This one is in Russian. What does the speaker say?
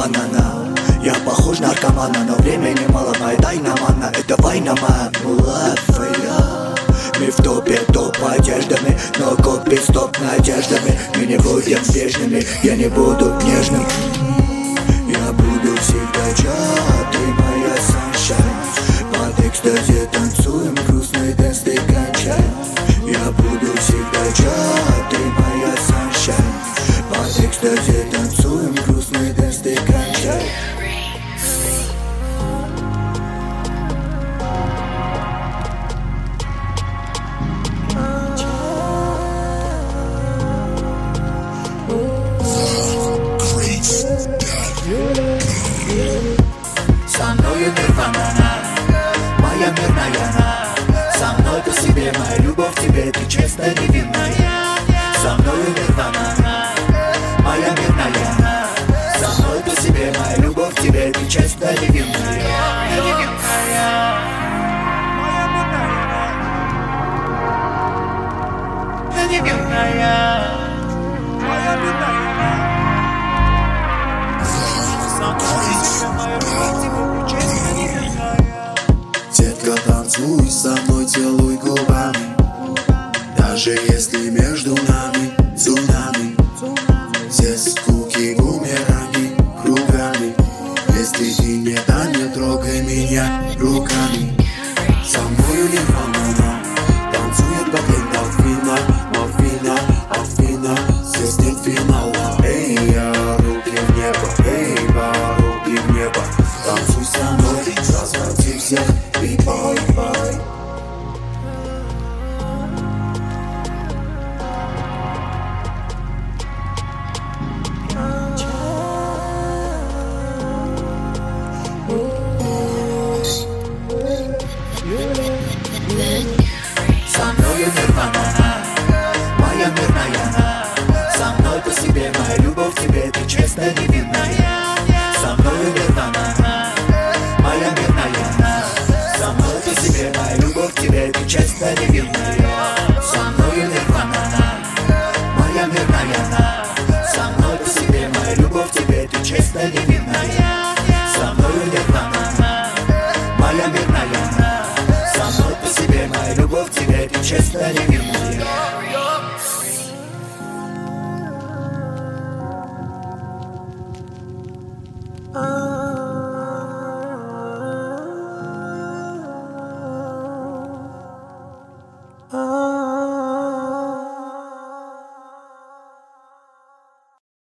банана. Я похож на наркомана, но времени мало, моя тайна мана. Это война, ман, твоя. Мы в топе, топ одеждами, но копи стоп надеждами. Мы не будем бежными, я не буду нежным. Я буду всегда чат, ты моя sunshine. Под экстазе танцуем, грустный дэнс ты кончай. Я буду всегда чат, ты моя sunshine. Под экстазе танцуем, грустный дэнс ты кончай. Со мною нирвана, моя мирная она. Со мной по себе, моя любовь к тебе, ты честно невинная. Со мною нирвана, моя мирная она. Со мной по себе, моя любовь к тебе, ты честно невинная. Детка, танцуй со мной, целуй губами. Даже если между нами цунами. Все скуки бумеранги кругами. Если ты не та, не трогай меня руками. Со мною нирвана танцует богема Афина, Афина, Афина. Здесь нет финала. Эй, я, руки в небо, эй, руки в небо. Танцуй со мной, разводи всех и бай-бай. Со мною нирвана, моя мирная она. Со мной по себе, моя любовь к тебе, ты честно невинная. Со мною нирвана, моя мирная она. Со мной по себе, моя любовь к тебе, ты честно невинная. Со мною нирвана, моя мирная она. Со мной по себе, моя любовь к тебе, ты честно невинная. Со мною нирвана, моя мирная она. Со мной по себе, моя любовь к тебе, ты честно невинная. Ah.